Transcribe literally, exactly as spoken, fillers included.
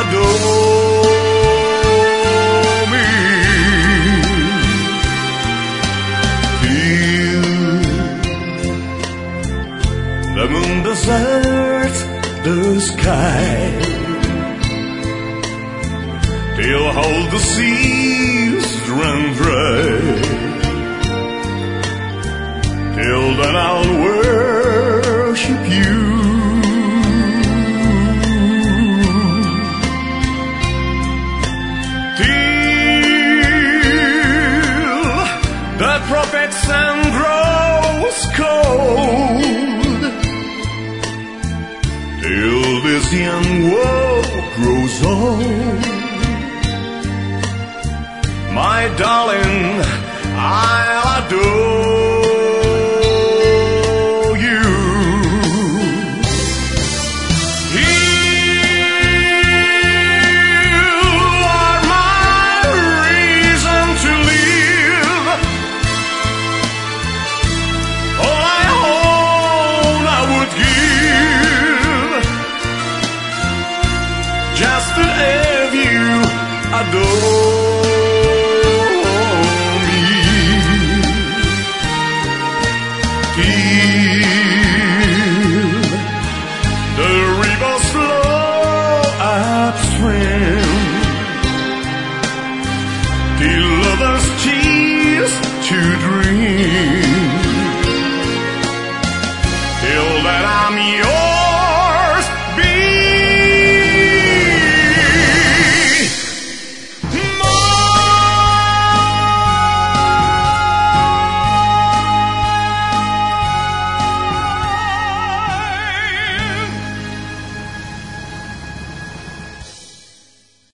adore me. Till the moon deserts the sky, till all the seas run dry, till then I'll worship you. Till the prophet sun grows cold, till this young world grows old. My darling, I'll adore you. You are my reason to live. All I own I would give, just to have you adore. Till